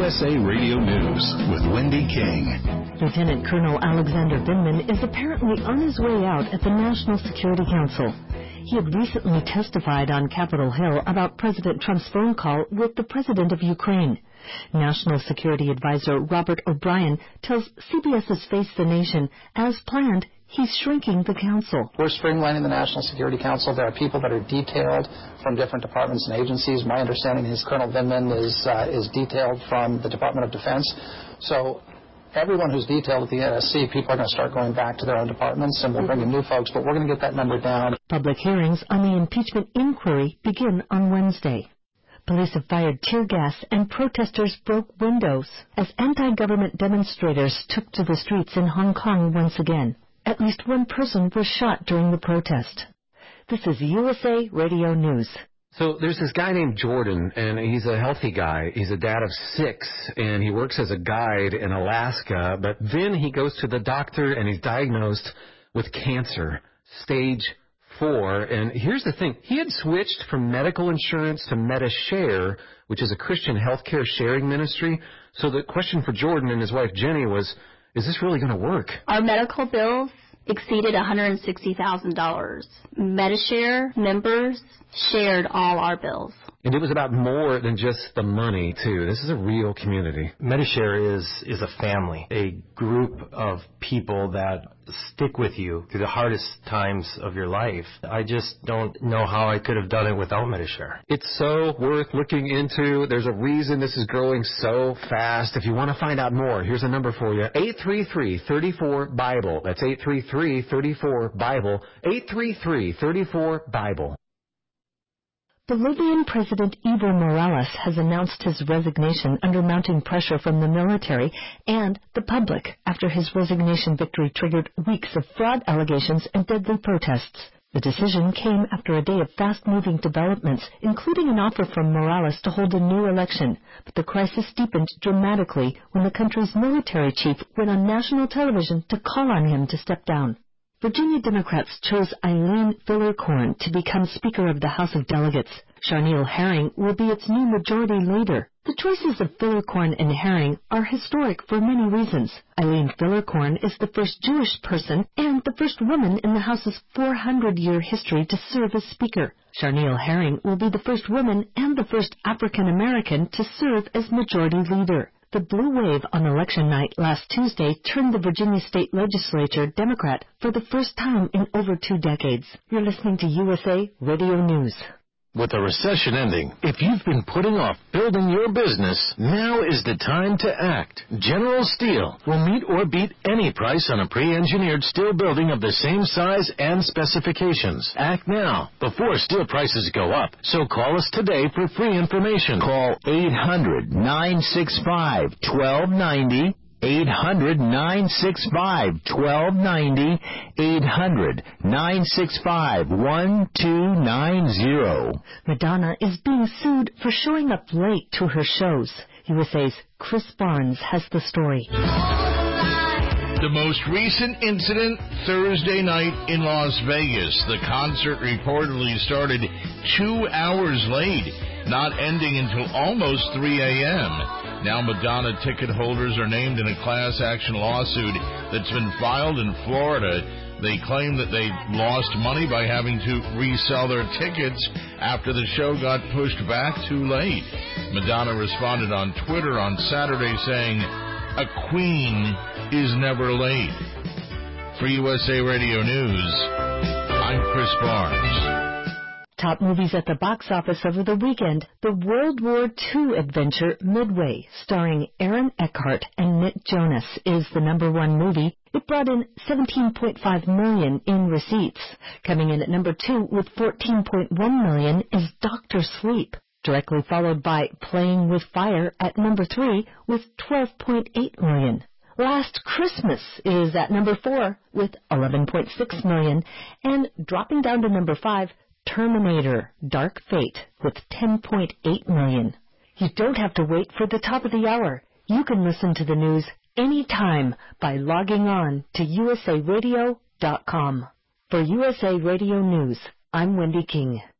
USA Radio News with Wendy King. Lieutenant Colonel Alexander Vindman is apparently on his way out at the National Security Council. He had recently testified on Capitol Hill about President Trump's phone call with the President of Ukraine. National Security Advisor Robert O'Brien tells CBS's Face the Nation, as planned, he's shrinking the council. We're streamlining the National Security Council. There are people that are detailed from different departments and agencies. My understanding is Colonel Vindman is detailed from the Department of Defense. So everyone who's detailed at the NSC, people are going to start going back to their own departments, and we'll bring in new folks, but we're going to get that number down. Public hearings on the impeachment inquiry begin on Wednesday. Police have fired tear gas and protesters broke windows as anti-government demonstrators took to the streets in Hong Kong once again. At least one person was shot during the protest. This is USA Radio News. So there's this guy named Jordan, and he's a healthy guy. He's a dad of 6, and he works as a guide in Alaska. But then he goes to the doctor, and he's diagnosed with cancer, stage 4. And here's the thing. He had switched from medical insurance to MediShare, which is a Christian healthcare sharing ministry. So the question for Jordan and his wife Jenny was, is this really going to work? Our medical bills exceeded $160,000. MediShare members shared all our bills. And it was about more than just the money, too. This is a real community. MediShare is a family, a group of people that stick with you through the hardest times of your life. I just don't know how I could have done it without MediShare. It's so worth looking into. There's a reason this is growing so fast. If you want to find out more, here's a number for you. 833-34-BIBLE. That's 833-34-BIBLE. 833-34-BIBLE. Bolivian President Evo Morales has announced his resignation under mounting pressure from the military and the public after his resignation victory triggered weeks of fraud allegations and deadly protests. The decision came after a day of fast-moving developments, including an offer from Morales to hold a new election. But the crisis deepened dramatically when the country's military chief went on national television to call on him to step down. Virginia Democrats chose Eileen Fillercorn to become Speaker of the House of Delegates. Charneil Herring will be its new majority leader. The choices of Fillercorn and Herring are historic for many reasons. Eileen Fillercorn is the first Jewish person and the first woman in the House's 400-year history to serve as Speaker. Charneil Herring will be the first woman and the first African-American to serve as majority leader. The blue wave on election night last Tuesday turned the Virginia State Legislature Democrat for the first time in over 2 decades. You're listening to USA Radio News. With the recession ending, if you've been putting off building your business, now is the time to act. General Steel will meet or beat any price on a pre-engineered steel building of the same size and specifications. Act now, before steel prices go up. So call us today for free information. Call 800-965-1290. 800-965-1290, 800-965-1290. Madonna is being sued for showing up late to her shows. USA's Chris Barnes has the story. The most recent incident Thursday night in Las Vegas. The concert reportedly started 2 hours late, not ending until almost 3 a.m. Now Madonna ticket holders are named in a class action lawsuit that's been filed in Florida. They claim that they lost money by having to resell their tickets after the show got pushed back too late. Madonna responded on Twitter on Saturday saying, "A queen is never late." For USA Radio News, I'm Chris Barnes. Top movies at the box office over the weekend. The World War II adventure Midway, starring Aaron Eckhart and Nick Jonas, is the #1 movie. It brought in $17.5 million in receipts. Coming in at #2 with $14.1 million is Dr. Sleep, directly followed by Playing with Fire at #3 with $12.8 million. Last Christmas is at #4 with $11.6 million, and dropping down to #5, Terminator Dark Fate with $10.8 million. You don't have to wait for the top of the hour. You can listen to the news anytime by logging on to usaradio.com. For USA Radio News, I'm Wendy King.